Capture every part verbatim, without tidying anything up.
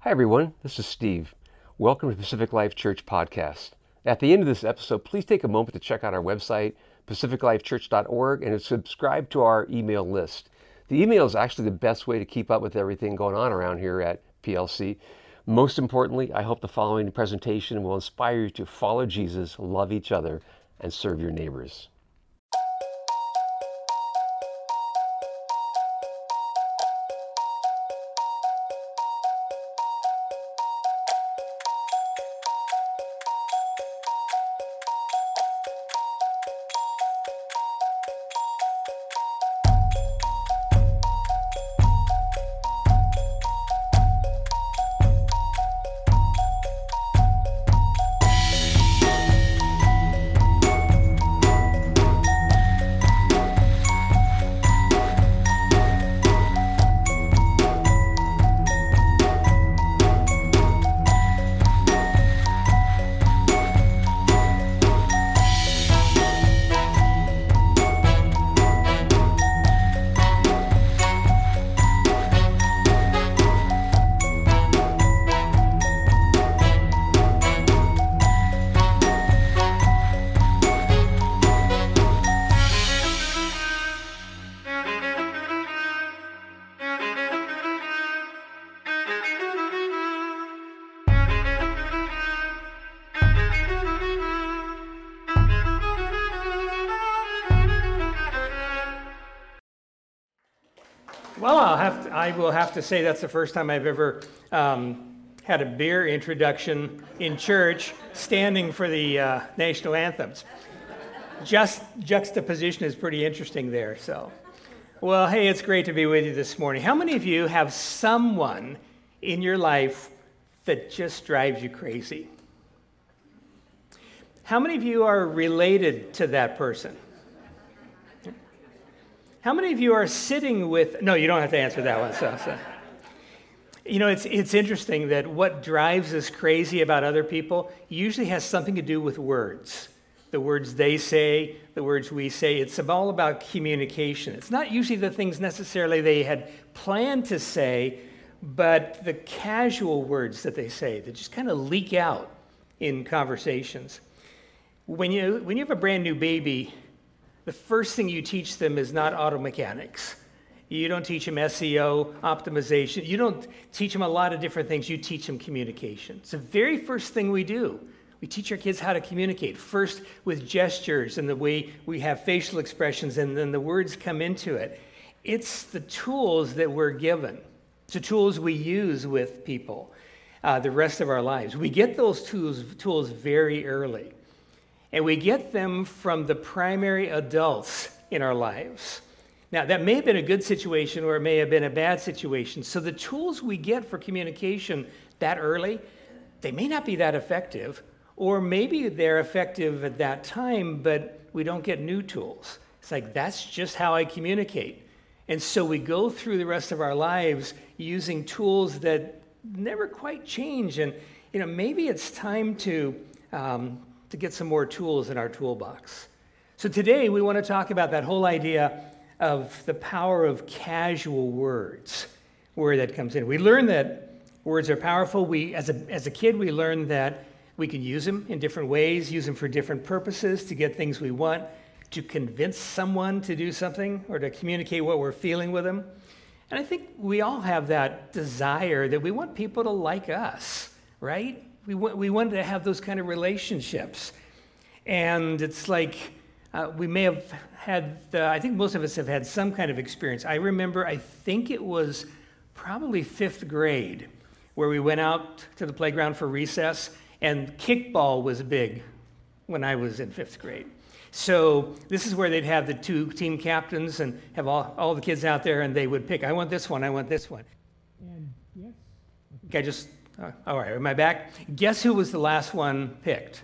Hi everyone, this is Steve. Welcome to Pacific Life Church Podcast. At the end of this episode, please take a moment to check out our website, pacific life church dot org, and subscribe to our email list. The email is actually the best way to keep up with everything going on around here at P L C. Most importantly, I hope the following presentation will inspire you to follow Jesus, love each other, and serve your neighbors. Well, I'll have to, I will have to say that's the first time I've ever um, had a beer introduction in church standing for the uh, national anthems. Just juxtaposition is pretty interesting there. So, well, hey, it's great to be with you this morning. How many of you have someone in your life that just drives you crazy? How many of you are related to that person? How many of you are sitting with, no, you don't have to answer that one. So, so. You know, it's it's interesting that what drives us crazy about other people usually has something to do with words. The words they say, the words we say. It's all about communication. It's not usually the things necessarily they had planned to say, but the casual words that they say that just kind of leak out in conversations. When you when you have a brand new baby, the first thing you teach them is not auto mechanics. You don't teach them S E O, optimization. You don't teach them a lot of different things. You teach them communication. It's the very first thing we do. We teach our kids how to communicate, first with gestures and the way we have facial expressions, and then the words come into it. It's the tools that we're given. It's the tools we use with people uh, the rest of our lives. We get those tools, tools very early. And we get them from the primary adults in our lives. Now, that may have been a good situation or it may have been a bad situation. So the tools we get for communication that early, they may not be that effective, or maybe they're effective at that time, but we don't get new tools. It's like, that's just how I communicate. And so we go through the rest of our lives using tools that never quite change. And, you know, maybe it's time to... Um, to get some more tools in our toolbox. So today we want to talk about that whole idea of the power of casual words, where that comes in. We learned that words are powerful. We, as a, as a kid, we learned that we can use them in different ways, use them for different purposes, to get things we want, to convince someone to do something, or to communicate what we're feeling with them. And I think we all have that desire that we want people to like us, right? We want, we wanted to have those kind of relationships. And it's like uh, we may have had, uh, I think most of us have had some kind of experience. I remember, I think it was probably fifth grade, where we went out to the playground for recess, and kickball was big when I was in fifth grade. So this is where they'd have the two team captains and have all, all the kids out there, and they would pick, I want this one, I want this one. And yes, I think I just... Uh, all right, am I back? Guess who was the last one picked?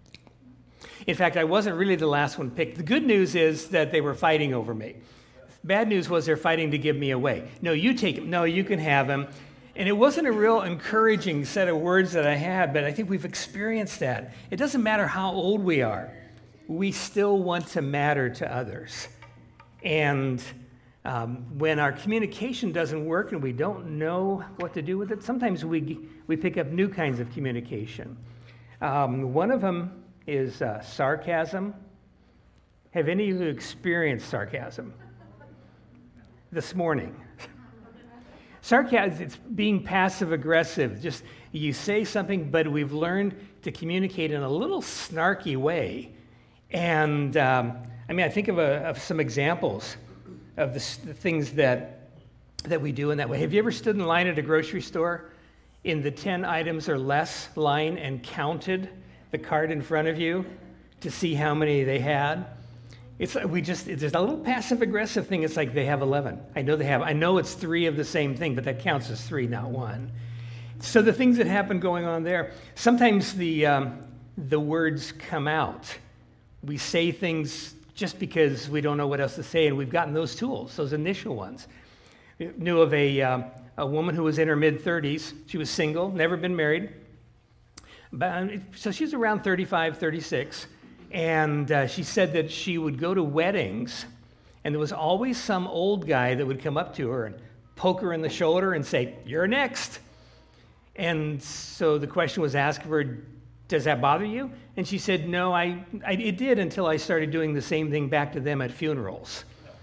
In fact, I wasn't really the last one picked. The good news is that they were fighting over me. Bad news was they're fighting to give me away. No, you take him. No, you can have him. And it wasn't a real encouraging set of words that I had, but I think we've experienced that. It doesn't matter how old we are. We still want to matter to others. And Um, when our communication doesn't work and we don't know what to do with it, sometimes we, we pick up new kinds of communication. Um, one of them is uh, sarcasm. Have any of you experienced sarcasm this morning? Sarcasm, it's being passive-aggressive. Just you say something, but we've learned to communicate in a little snarky way. And um, I mean, I think of, a, of some examples of the, the things that, that we do in that way. Have you ever stood in line at a grocery store in the ten items or less line and counted the cart in front of you to see how many they had? It's we just it's a little passive aggressive thing. It's like they have eleven. I know they have. I know it's three of the same thing, but that counts as three, not one. So the things that happen going on there. Sometimes the um, the words come out. We say things just because we don't know what else to say, and we've gotten those tools, those initial ones. I knew of a um, a woman who was in her mid thirties. She was single, never been married. But, so she's around thirty-five, thirty-six. And uh, she said that she would go to weddings, and there was always some old guy that would come up to her and poke her in the shoulder and say, "You're next." And so the question was asked of her, "Does that bother you?" And she said, "No, I, I it did until I started doing the same thing back to them at funerals."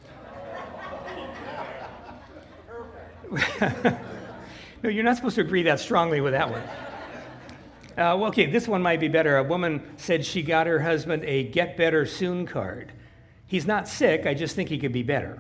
No, you're not supposed to agree that strongly with that one. Uh, well, okay, this one might be better. A woman said she got her husband a get better soon card. He's not sick, I just think he could be better.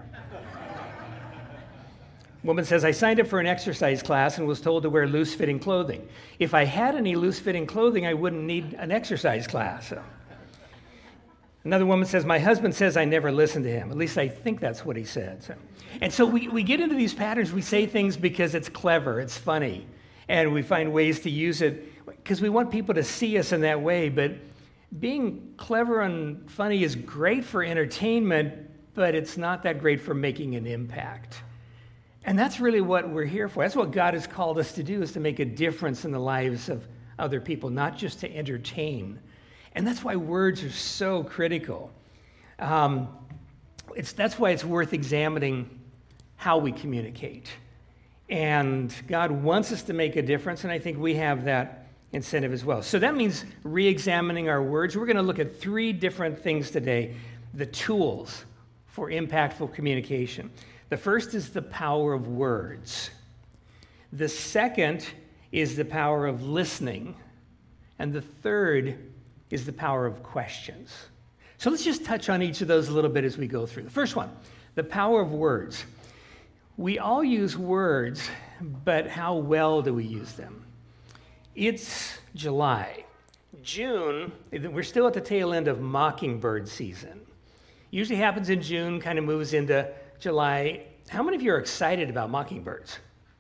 Woman says, I signed up for an exercise class and was told to wear loose-fitting clothing. If I had any loose-fitting clothing, I wouldn't need an exercise class. So. Another woman says, my husband says I never listen to him. At least I think that's what he said. So. And so we, we get into these patterns. We say things because it's clever, it's funny, and we find ways to use it because we want people to see us in that way. But being clever and funny is great for entertainment, but it's not that great for making an impact. And that's really what we're here for. That's what God has called us to do, is to make a difference in the lives of other people, not just to entertain. And that's why words are so critical. Um, it's, that's why it's worth examining how we communicate. And God wants us to make a difference, and I think we have that incentive as well. So that means re-examining our words. We're going to look at three different things today, the tools for impactful communication. The first is the power of words. The second is the power of listening. And the third is the power of questions. So let's just touch on each of those a little bit as we go through. The first one, the power of words. We all use words, but how well do we use them? It's July. June, we're still at the tail end of mockingbird season. Usually happens in June, kind of moves into July. How many of you are excited about mockingbirds?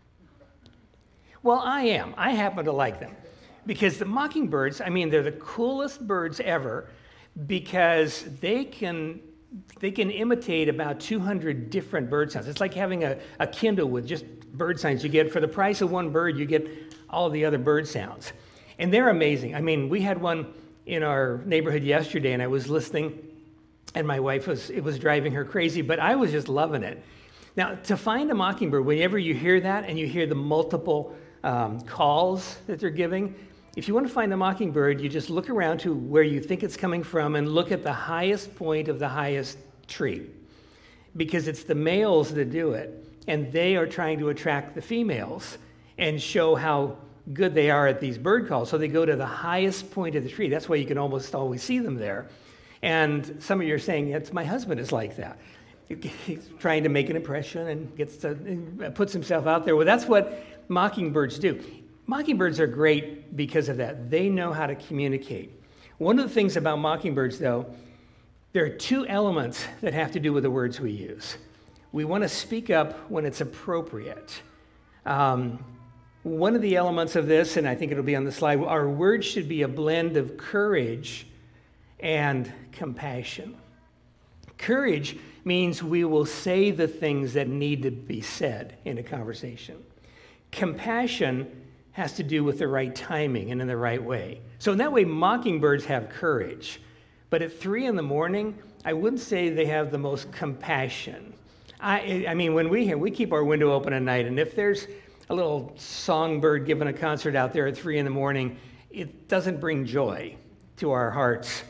Well, I am. I happen to like them. Because the mockingbirds, I mean, they're the coolest birds ever because they can they can imitate about two hundred different bird sounds. It's like having a, a Kindle with just bird sounds. You get, for the price of one bird, you get all the other bird sounds. And they're amazing. I mean, we had one in our neighborhood yesterday, and I was listening, and my wife was, it was driving her crazy, but I was just loving it. Now, to find a mockingbird, whenever you hear that and you hear the multiple um, calls that they're giving, if you want to find a mockingbird, you just look around to where you think it's coming from and look at the highest point of the highest tree, because it's the males that do it, and they are trying to attract the females and show how good they are at these bird calls. So they go to the highest point of the tree. That's why you can almost always see them there. And some of you are saying, "It's my husband is like that." He's trying to make an impression and gets to, puts himself out there. Well, that's what mockingbirds do. Mockingbirds are great because of that. They know how to communicate. One of the things about mockingbirds, though, there are two elements that have to do with the words we use. We want to speak up when it's appropriate. Um, one of the elements of this, and I think it'll be on the slide, our words should be a blend of courage and compassion. Courage means we will say the things that need to be said in a conversation. Compassion has to do with the right timing and in the right way. So in that way, mockingbirds have courage. But at three in the morning, I wouldn't say they have the most compassion. I, I mean, when we we keep our window open at night, and if there's a little songbird giving a concert out there at three in the morning, it doesn't bring joy to our hearts.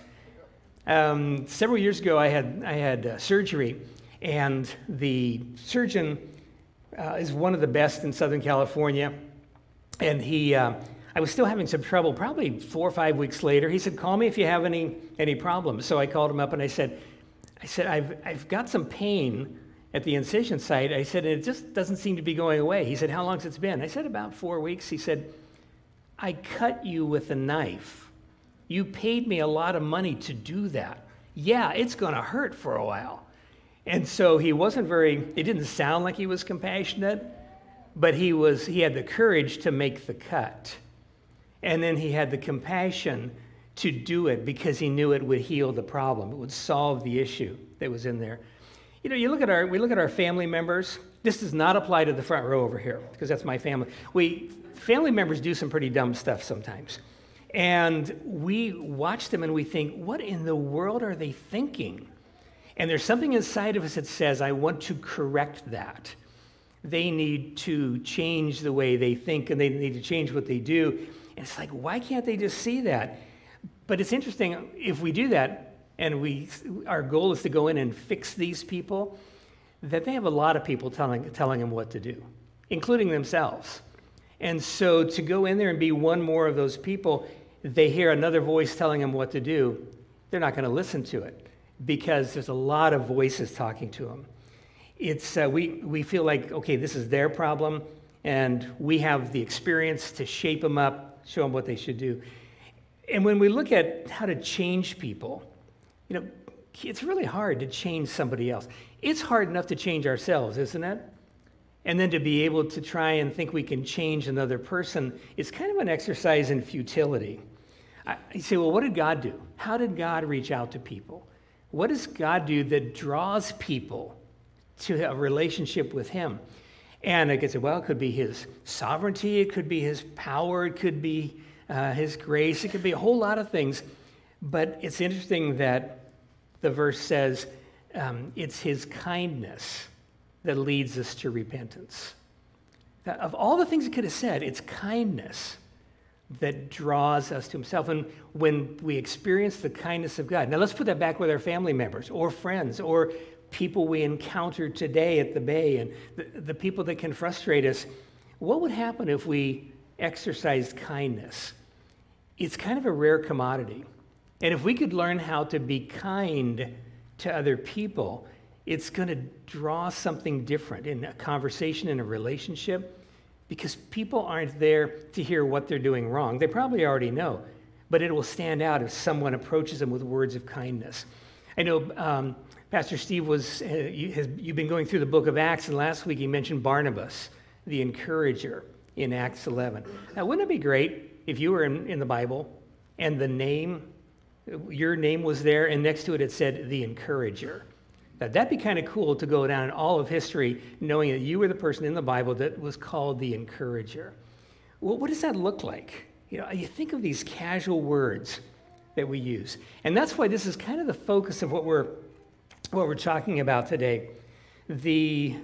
Um, several years ago, I had I had uh, surgery, and the surgeon uh, is one of the best in Southern California, and he. Uh, I was still having some trouble. Probably four or five weeks later, he said, "Call me if you have any any problems." So I called him up and I said, "I said I've I've got some pain at the incision site." I said, "It just doesn't seem to be going away." He said, "How long has it been?" I said, "About four weeks." He said, "I cut you with a knife. You paid me a lot of money to do that. Yeah, it's going to hurt for a while." And so he wasn't very, it didn't sound like he was compassionate, but he was. He had the courage to make the cut. And then he had the compassion to do it because he knew it would heal the problem. It would solve the issue that was in there. You know, you look at our, we look at our family members. This does not apply to the front row over here because that's my family. We, family members do some pretty dumb stuff sometimes. And we watch them and we think, what in the world are they thinking? And there's something inside of us that says, I want to correct that. They need to change the way they think and they need to change what they do. And it's like, why can't they just see that? But it's interesting, if we do that, and we, our goal is to go in and fix these people, that they have a lot of people telling, telling them what to do, including themselves. And so to go in there and be one more of those people, they hear another voice telling them what to do, they're not going to listen to it because there's a lot of voices talking to them. It's uh, we, we feel like, okay, this is their problem, and we have the experience to shape them up, show them what they should do. And when we look at how to change people, you know, it's really hard to change somebody else. It's hard enough to change ourselves, isn't it? And then to be able to try and think we can change another person is kind of an exercise in futility. I, you say, well, what did God do? How did God reach out to people? What does God do that draws people to a relationship with him? And I could say, well, it could be his sovereignty, it could be his power, it could be uh, his grace, it could be a whole lot of things. But it's interesting that the verse says um, it's his kindness that leads us to repentance. That of all the things it could have said, it's kindness that draws us to himself. And when we experience the kindness of God, now let's put that back with our family members or friends or people we encounter today at the Bay and the, the people that can frustrate us. What would happen if we exercised kindness? It's kind of a rare commodity. And if we could learn how to be kind to other people, it's going to draw something different in a conversation, in a relationship, because people aren't there to hear what they're doing wrong. They probably already know, but it will stand out if someone approaches them with words of kindness. I know um, Pastor Steve was, uh, you, has, you've been going through the book of Acts, and last week he mentioned Barnabas, the encourager, in Acts eleven. Now, wouldn't it be great if you were in, in the Bible and the name, your name was there, and next to it it said the encourager? Now, that'd be kind of cool to go down in all of history knowing that you were the person in the Bible that was called the encourager. Well, what does that look like? You know, you think of these casual words that we use. And that's why this is kind of the focus of what we're what we're talking about today. The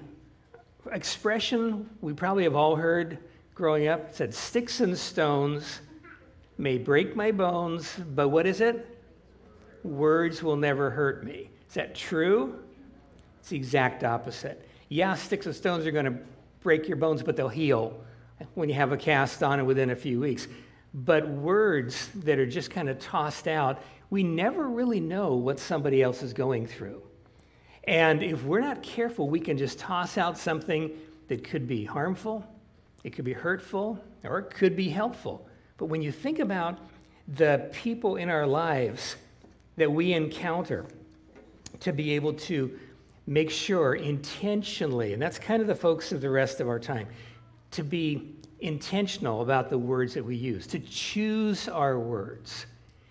expression we probably have all heard growing up said, "Sticks and stones may break my bones, but what is it? Words will never hurt me." Is that true? It's the exact opposite. Yeah, sticks and stones are going to break your bones, but they'll heal when you have a cast on it within a few weeks. But words that are just kind of tossed out, we never really know what somebody else is going through. And if we're not careful, we can just toss out something that could be harmful, it could be hurtful, or it could be helpful. But when you think about the people in our lives that we encounter, to be able to make sure intentionally, and that's kind of the focus of the rest of our time, to be intentional about the words that we use, to choose our words.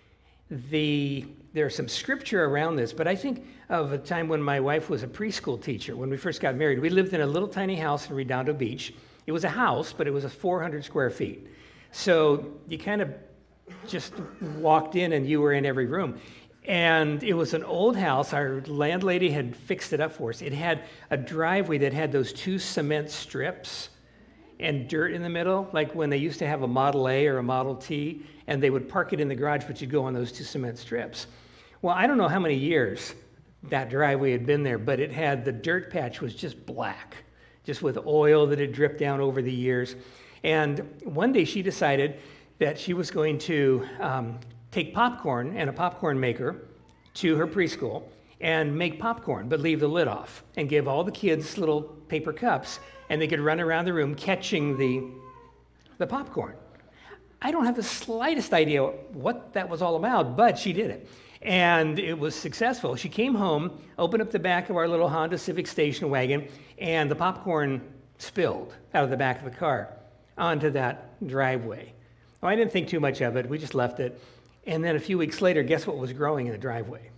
The, there's some scripture around this, but I think of a time when my wife was a preschool teacher. When we first got married, we lived in a little tiny house in Redondo Beach. It was a house, but it was a four hundred square feet. So you kind of just walked in and you were in every room. And it was an old house. Our landlady had fixed it up for us. It had a driveway that had those two cement strips and dirt in the middle, like when they used to have a Model A or a Model T, and they would park it in the garage, but you'd go on those two cement strips. Well, I don't know how many years that driveway had been there, but it had, the dirt patch was just black, just with oil that had dripped down over the years. And one day she decided that she was going to um, take popcorn and a popcorn maker to her preschool and make popcorn, but leave the lid off and give all the kids little paper cups, and they could run around the room catching the, the popcorn. I don't have the slightest idea what that was all about, but she did it. And it was successful. She came home, opened up the back of our little Honda Civic station wagon, and the popcorn spilled out of the back of the car onto that driveway. Well, I didn't think too much of it. We just left it. And then a few weeks later, guess what was growing in the driveway?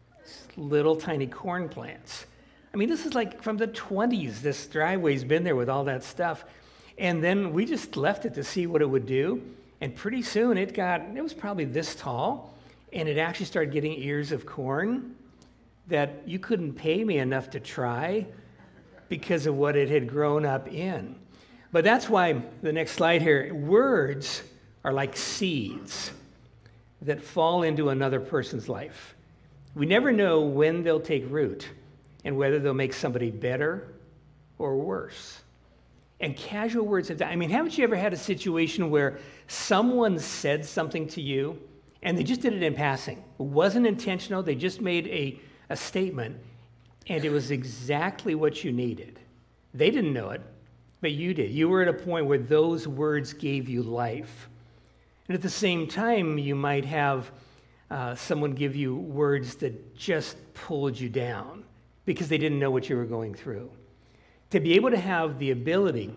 Little tiny corn plants. I mean, this is like from the twenties. This driveway's been there with all that stuff. And then we just left it to see what it would do. And pretty soon it got, it was probably this tall, and it actually started getting ears of corn that you couldn't pay me enough to try because of what it had grown up in. But that's why the next slide here, words are like seeds that fall into another person's life. We never know when they'll take root and whether they'll make somebody better or worse. And casual words have done. I mean, haven't you ever had a situation where someone said something to you and they just did it in passing? It wasn't intentional. They just made a, a statement, and it was exactly what you needed. They didn't know it, but you did. You were at a point where those words gave you life. And at the same time, you might have uh, someone give you words that just pulled you down because they didn't know what you were going through. To be able to have the ability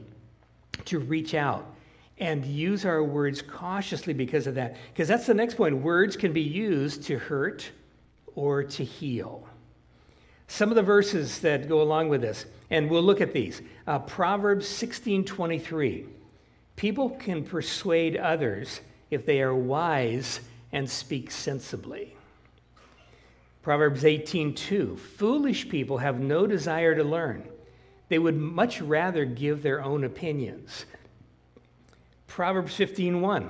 to reach out and use our words cautiously because of that, because that's the next point. Words can be used to hurt or to heal. Some of the verses that go along with this, and we'll look at these. Uh, Proverbs sixteen twenty-three. People can persuade others if they are wise and speak sensibly. Proverbs eighteen two. Foolish people have no desire to learn. They would much rather give their own opinions. Proverbs fifteen one.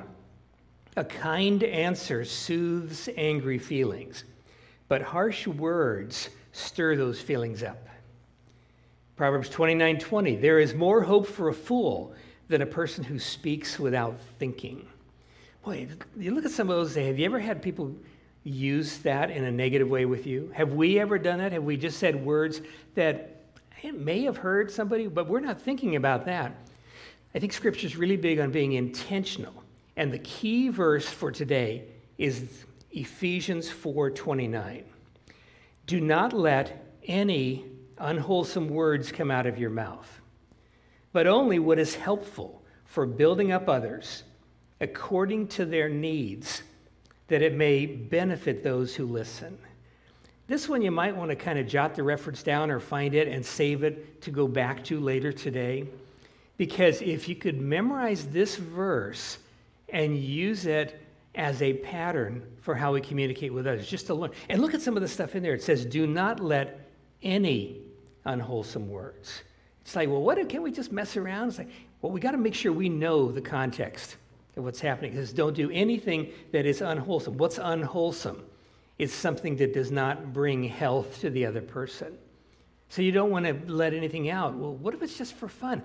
A kind answer soothes angry feelings, but harsh words stir those feelings up. Proverbs twenty-nine twenty. There is more hope for a fool than a person who speaks without thinking. Boy, you look at some of those. Have you ever had people use that in a negative way with you? Have we ever done that? Have we just said words that it may have hurt somebody, but we're not thinking about that? I think Scripture is really big on being intentional. And the key verse for today is Ephesians four twenty-nine. Do not let any unwholesome words come out of your mouth, but only what is helpful for building up others according to their needs, that it may benefit those who listen. This one you might want to kind of jot the reference down or find it and save it to go back to later today. Because if you could memorize this verse and use it as a pattern for how we communicate with others, just to learn. And look at some of the stuff in there. It says, do not let any unwholesome words. It's like, well, what if, can't we just mess around? It's like, well, we got to make sure we know the context of what's happening. It says, don't do anything that is unwholesome. What's unwholesome? It's something that does not bring health to the other person. So you don't want to let anything out. Well, what if it's just for fun?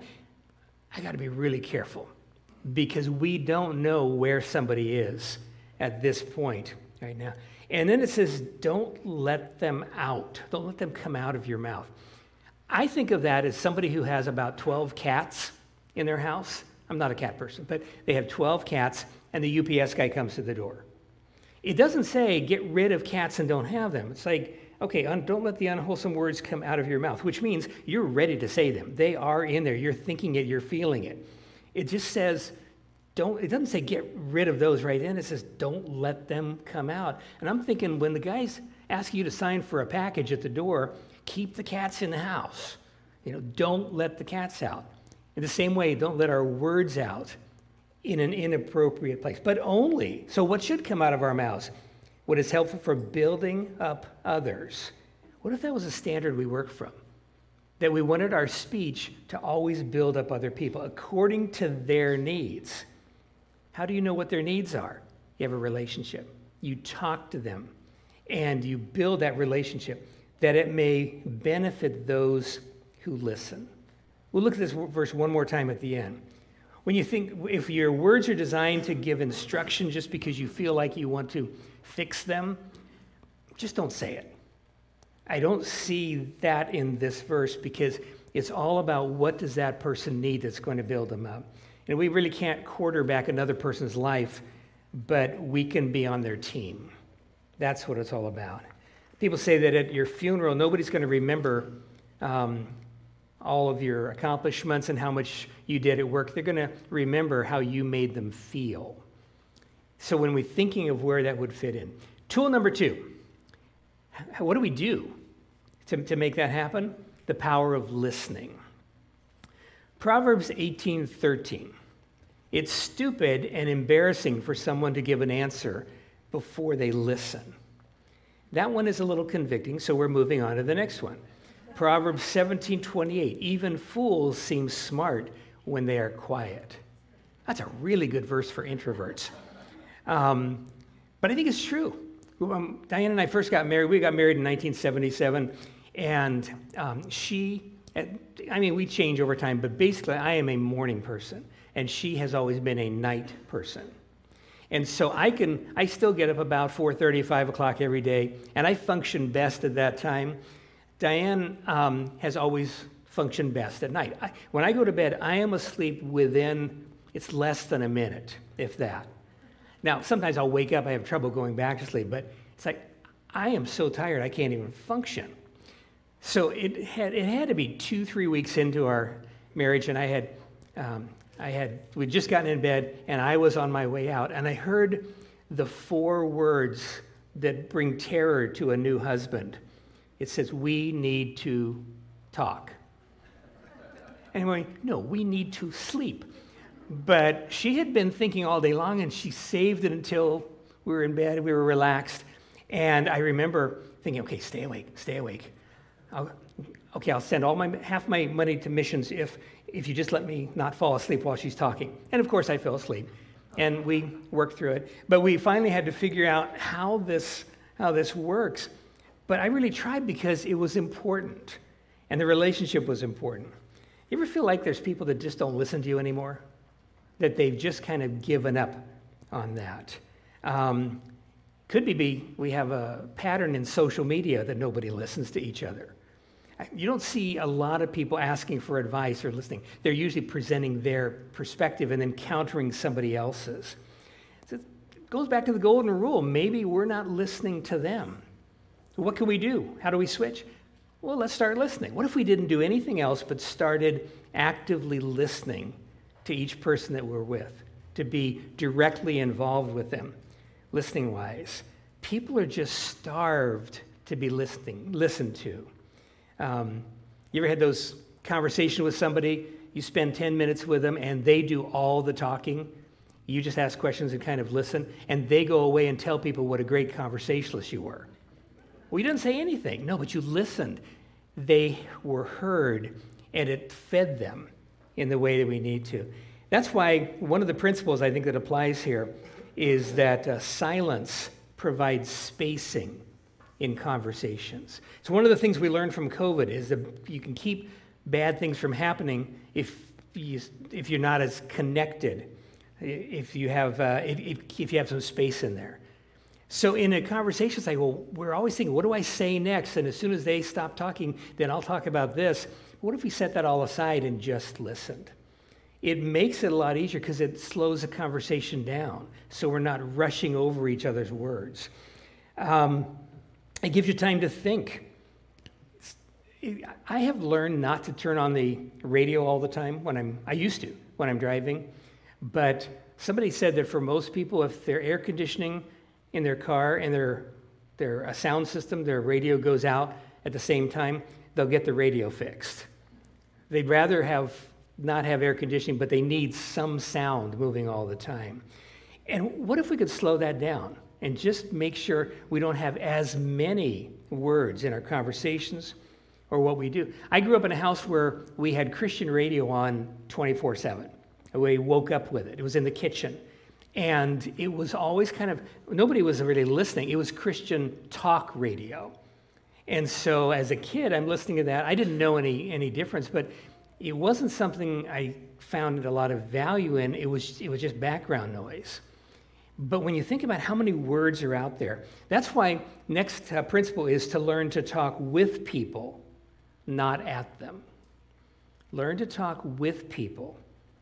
I got to be really careful because we don't know where somebody is at this point right now. And then it says, don't let them out. Don't let them come out of your mouth. I think of that as somebody who has about twelve cats in their house. I'm not a cat person, but they have twelve cats, and the U P S guy comes to the door. It doesn't say get rid of cats and don't have them. It's like, okay, un- don't let the unwholesome words come out of your mouth, which means you're ready to say them. They are in there. You're thinking it. You're feeling it. It just says, don't. It doesn't say get rid of those right in. It says don't let them come out. And I'm thinking when the guys ask you to sign for a package at the door, keep the cats in the house. You know, don't let the cats out. In the same way, don't let our words out in an inappropriate place, but only. So what should come out of our mouths? what is helpful for building up others. What if that was a standard we work from? That we wanted our speech to always build up other people according to their needs. How do you know what their needs are? You have a relationship. You talk to them, and you build that relationship that it may benefit those who listen. We'll look at this verse one more time at the end. When you think, if your words are designed to give instruction just because you feel like you want to fix them, just don't say it. I don't see that in this verse because it's all about what does that person need that's going to build them up. And we really can't quarterback another person's life, but we can be on their team. That's what it's all about. People say that at your funeral, nobody's going to remember um, all of your accomplishments and how much you did at work. They're going to remember how you made them feel. So when we're thinking of where that would fit in. Tool number two, what do we do to, to make that happen? The power of listening. Proverbs eighteen thirteen. It's stupid and embarrassing for someone to give an answer before they listen. That one is a little convicting, so we're moving on to the next one. Proverbs seventeen twenty-eight. Even fools seem smart when they are quiet. That's a really good verse for introverts. Um, but I think it's true. Um, Diane and I first got married. We got married in nineteen seventy-seven, and um, she, I mean, we change over time, but basically I am a morning person, and she has always been a night person. And so I can, I still get up about four thirty, five o'clock every day, and I function best at that time. Diane um, has always functioned best at night. I, when I go to bed, I am asleep within, it's less than a minute, if that. Now, sometimes I'll wake up, I have trouble going back to sleep, but it's like, I am so tired, I can't even function. So it had, it had to be two, three weeks into our marriage, and I had, um, I had, we'd just gotten in bed, and I was on my way out, and I heard the four words that bring terror to a new husband. It says, we need to talk. And I'm going, no, we need to sleep. But she had been thinking all day long, and she saved it until we were in bed, we were relaxed. And I remember thinking, okay, stay awake, stay awake. I'll, okay, I'll send all my half my money to missions if if you just let me not fall asleep while she's talking. And of course, I fell asleep, and we worked through it. But we finally had to figure out how this how this works. But I really tried because it was important, and the relationship was important. You ever feel like there's people that just don't listen to you anymore? That they've just kind of given up on that. Um, could be, be we have a pattern in social media that nobody listens to each other. You don't see a lot of people asking for advice or listening. They're usually presenting their perspective and then countering somebody else's. So it goes back to the golden rule. Maybe we're not listening to them. What can we do? How do we switch? Well, let's start listening. What if we didn't do anything else but started actively listening to each person that we're with, to be directly involved with them, listening-wise? People are just starved to be listening, listened to. Um, you ever had those conversations with somebody, you spend ten minutes with them, and they do all the talking? You just ask questions and kind of listen, and they go away and tell people what a great conversationalist you were. Well, you didn't say anything. No, but you listened. They were heard, and it fed them in the way that we need to. That's why one of the principles I think that applies here is that uh, silence provides spacing in conversations. So one of the things we learned from COVID is that you can keep bad things from happening if you, if you're not as connected, if you have uh, if, if you have some space in there. So in a conversation, it's like, well, we're always thinking, what do I say next? And as soon as they stop talking, then I'll talk about this. What if we set that all aside and just listened? It makes it a lot easier because it slows the conversation down, so we're not rushing over each other's words. Um, it gives you time to think. I have learned not to turn on the radio all the time when I'm, I used to, when I'm driving, but somebody said that for most people, if their air conditioning in their car and their, their a sound system, their radio goes out at the same time, they'll get the radio fixed. They'd rather have not have air conditioning, but they need some sound moving all the time. And what if we could slow that down? and just make sure we don't have as many words in our conversations or what we do. I grew up in a house where we had Christian radio on twenty-four seven. We woke up with it. It was in the kitchen. And it was always kind of, nobody was really listening. It was Christian talk radio. And so as a kid, I'm listening to that. I didn't know any any difference, but it wasn't something I found a lot of value in. It was it was just background noise. But when you think about how many words are out there, that's why next uh, principle is to learn to talk with people, not at them. Learn to talk with people,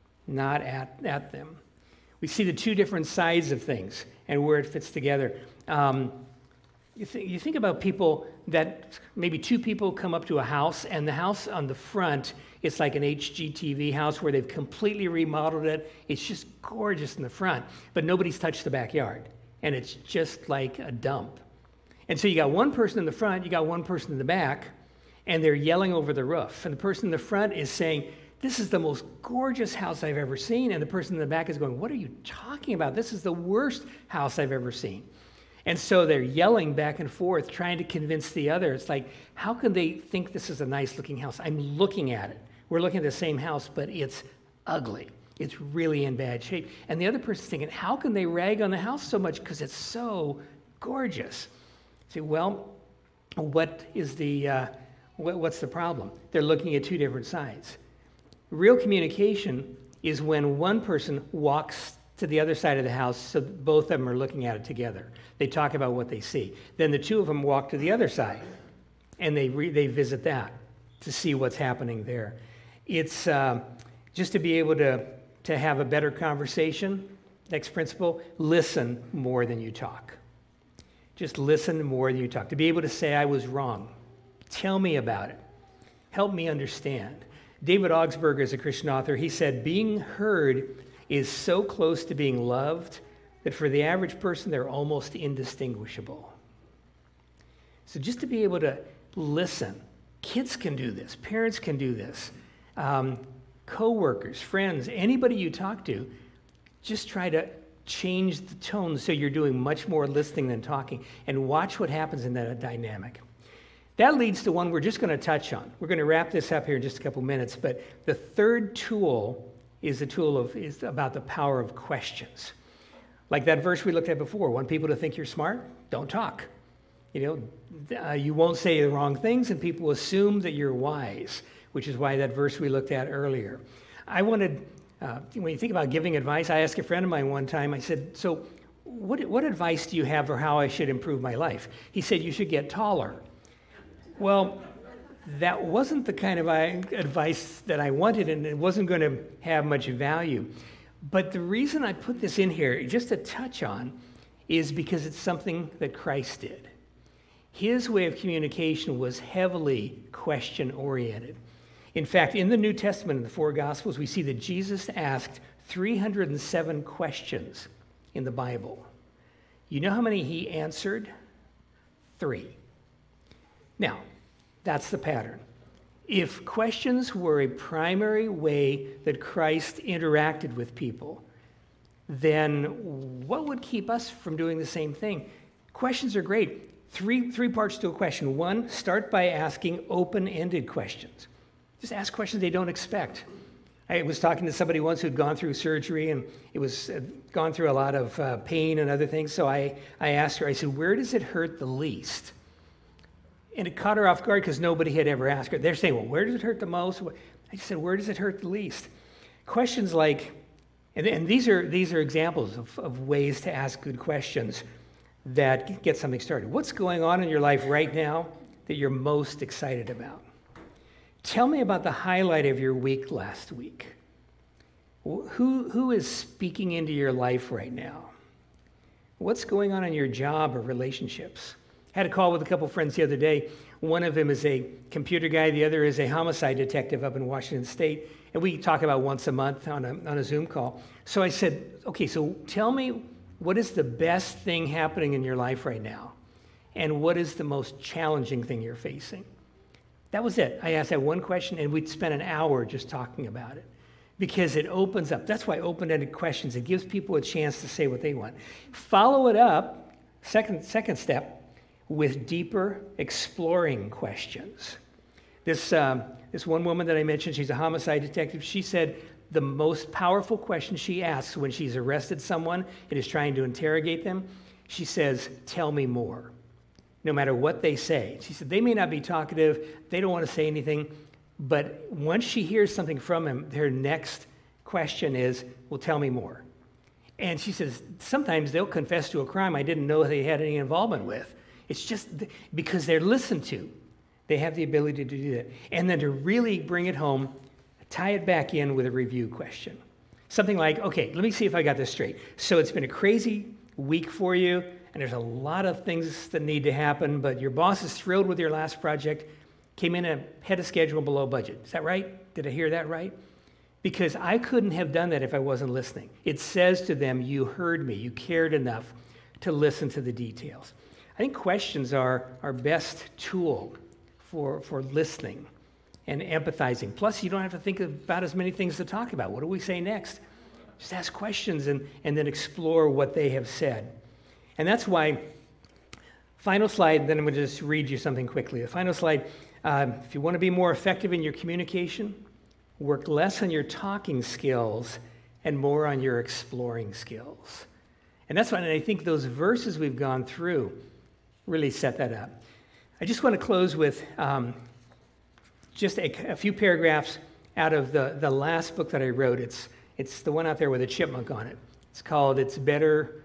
not at, at them. We see the two different sides of things and where it fits together. Um, you, th- you think about people that maybe two people come up to a house, and the house on the front, it's like an H G T V house where they've completely remodeled it. It's just gorgeous in the front, but nobody's touched the backyard, and it's just like a dump. And so you got one person in the front, you got one person in the back, and they're yelling over the roof. And the person in the front is saying, "This is the most gorgeous house I've ever seen." And the person in the back is going, "What are you talking about? This is the worst house I've ever seen." And so they're yelling back and forth, trying to convince the other. It's like, how can they think this is a nice looking house? I'm looking at it. We're looking at the same house, but it's ugly. It's really in bad shape. And the other person's thinking, how can they rag on the house so much because it's so gorgeous? See, well, what is the, uh, what, what's the problem? They're looking at two different sides. Real communication is when one person walks to the other side of the house so both of them are looking at it together. They talk about what they see. Then the two of them walk to the other side, and they re- they visit that to see what's happening there. It's uh, just to be able to, to have a better conversation. Next principle, listen more than you talk. Just listen more than you talk. To be able to say, "I was wrong. Tell me about it. Help me understand." David Augsburger is a Christian author. He said, being heard is so close to being loved that for the average person, they're almost indistinguishable. So just to be able to listen, kids can do this, parents can do this, um, co-workers, friends, anybody you talk to, just try to change the tone so you're doing much more listening than talking, and watch what happens in that dynamic. That leads to one we're just going to touch on. We're going to wrap this up here in just a couple minutes, but the third tool is the tool of is about the power of questions. Like that verse we looked at before, want people to think you're smart? Don't talk. You know, uh, you won't say the wrong things, and people assume that you're wise, which is why that verse we looked at earlier. I wanted, uh, when you think about giving advice, I asked a friend of mine one time, I said, so what, what advice do you have for how I should improve my life? He said, you should get taller. Well, that wasn't the kind of advice that I wanted, and it wasn't going to have much value. But the reason I put this in here, just to touch on, is because it's something that Christ did. His way of communication was heavily question-oriented. In fact, in the New Testament, in the four Gospels, we see that Jesus asked three hundred seven questions in the Bible. You know how many he answered? Three. Now, that's the pattern. If questions were a primary way that Christ interacted with people, then what would keep us from doing the same thing? Questions are great. Three, three parts to a question. One, start by asking open-ended questions. Just ask questions they don't expect. I was talking to somebody once who'd gone through surgery, and it was uh, gone through a lot of uh, pain and other things. So I, I asked her, I said, where does it hurt the least? And it caught her off guard because nobody had ever asked her. They're saying, well, where does it hurt the most? I said, where does it hurt the least? Questions like, and, and these are these are examples of, of ways to ask good questions that get something started. What's going on in your life right now that you're most excited about? Tell me about the highlight of your week last week. Who, who is speaking into your life right now? What's going on in your job or relationships? I had a call with a couple friends the other day. One of them is a computer guy. The other is a homicide detective up in Washington State. And we talk about once a month on a, on a Zoom call. So I said, okay, so tell me, what is the best thing happening in your life right now? And what is the most challenging thing you're facing? That was it. I asked that one question, and we'd spent an hour just talking about it. Because it opens up. That's why open-ended questions, it gives people a chance to say what they want. Follow it up Second, second step, with deeper exploring questions. This, um, this one woman that I mentioned, she's a homicide detective. She said the most powerful question she asks when she's arrested someone and is trying to interrogate them, she says, "Tell me more." No matter what they say. She said they may not be talkative, they don't want to say anything, but once she hears something from him, their next question is, "Well, tell me more." And she says sometimes they'll confess to a crime I didn't know they had any involvement with. It's just because they're listened to. They have the ability to do that. And then to really bring it home, tie it back in with a review question. Something like, okay, let me see if I got this straight. So it's been a crazy week for you, and there's a lot of things that need to happen, but your boss is thrilled with your last project, came in ahead of schedule and below budget. Is that right? Did I hear that right? Because I couldn't have done that if I wasn't listening. It says to them, you heard me, you cared enough to listen to the details. I think questions are our best tool for, for listening and empathizing. Plus, you don't have to think about as many things to talk about. What do we say next? Just ask questions and, and then explore what they have said. And that's why, final slide, then I'm going to just read you something quickly. The final slide, uh, if you want to be more effective in your communication, work less on your talking skills and more on your exploring skills. And that's why I think those verses we've gone through really set that up. I just want to close with um, just a, a few paragraphs out of the, the last book that I wrote. It's, it's the one out there with a chipmunk on it. It's called It's Better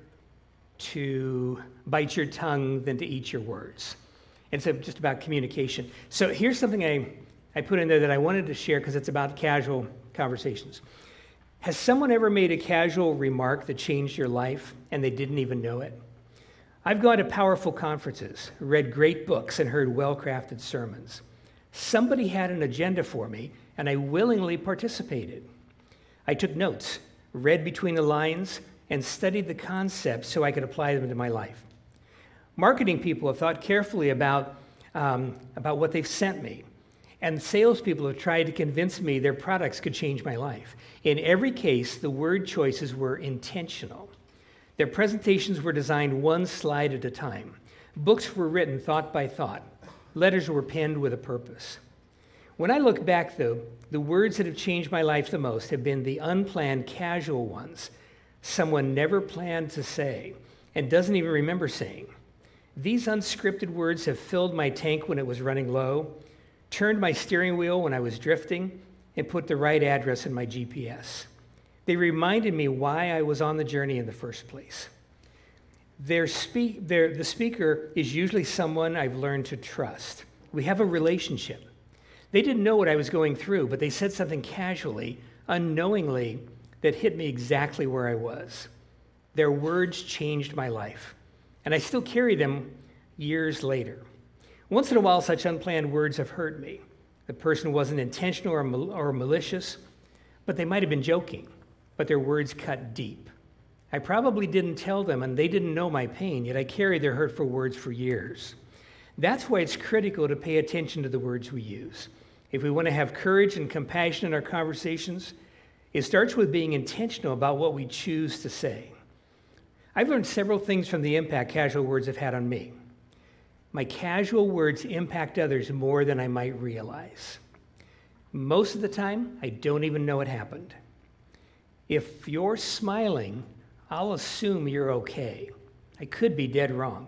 to Bite Your Tongue Than to Eat Your Words. It's a, just about communication. So here's something I, I put in there that I wanted to share because it's about casual conversations. Has someone ever made a casual remark that changed your life and they didn't even know it? I've gone to powerful conferences, read great books, and heard well-crafted sermons. Somebody had an agenda for me, and I willingly participated. I took notes, read between the lines, and studied the concepts so I could apply them to my life. Marketing people have thought carefully about, um, about what they've sent me, and salespeople have tried to convince me their products could change my life. In every case, the word choices were intentional. Their presentations were designed one slide at a time. Books were written thought by thought. Letters were penned with a purpose. When I look back, though, the words that have changed my life the most have been the unplanned, casual ones someone never planned to say and doesn't even remember saying. These unscripted words have filled my tank when it was running low, turned my steering wheel when I was drifting, and put the right address in my G P S. They reminded me why I was on the journey in the first place. Their speak, their, the speaker is usually someone I've learned to trust. We have a relationship. They didn't know what I was going through, but they said something casually, unknowingly, that hit me exactly where I was. Their words changed my life, and I still carry them years later. Once in a while, such unplanned words have hurt me. The person wasn't intentional or, mal- or malicious, but they might have been joking, but their words cut deep. I probably didn't tell them, and they didn't know my pain, yet I carried their hurtful words for years. That's why it's critical to pay attention to the words we use. If we want to have courage and compassion in our conversations, it starts with being intentional about what we choose to say. I've learned several things from the impact casual words have had on me. My casual words impact others more than I might realize. Most of the time, I don't even know it happened. If you're smiling, I'll assume you're okay. I could be dead wrong.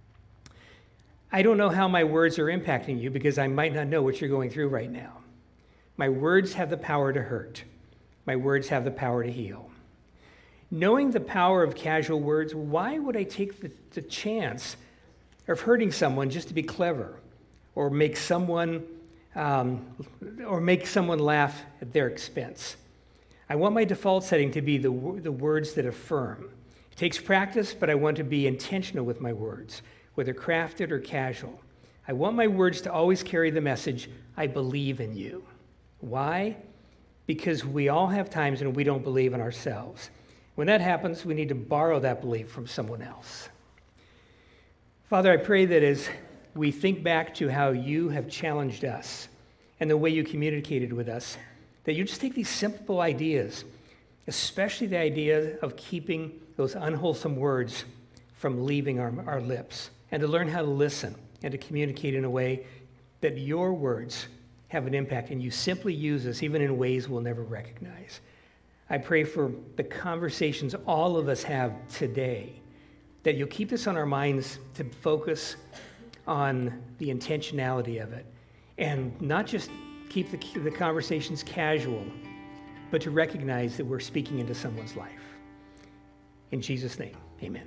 I don't know how my words are impacting you because I might not know what you're going through right now. My words have the power to hurt. My words have the power to heal. Knowing the power of casual words, why would I take the, the chance of hurting someone just to be clever or make someone um, or make someone laugh at their expense? I want my default setting to be the, the words that affirm. It takes practice, but I want to be intentional with my words, whether crafted or casual. I want my words to always carry the message, I believe in you. Why? Because we all have times when we don't believe in ourselves. When that happens, we need to borrow that belief from someone else. Father, I pray that as we think back to how you have challenged us and the way you communicated with us, that you just take these simple ideas, especially the idea of keeping those unwholesome words from leaving our, our lips, and to learn how to listen and to communicate in a way that your words have an impact, and you simply use us even in ways we'll never recognize. I pray for the conversations all of us have today, that you'll keep this on our minds to focus on the intentionality of it, and not just keep the, the conversations casual, but to recognize that we're speaking into someone's life. In Jesus' name, amen.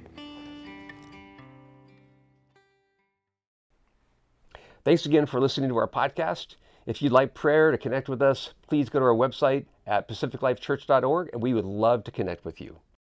Thanks again for listening to our podcast. If you'd like prayer to connect with us, please go to our website at pacific life church dot org, and we would love to connect with you.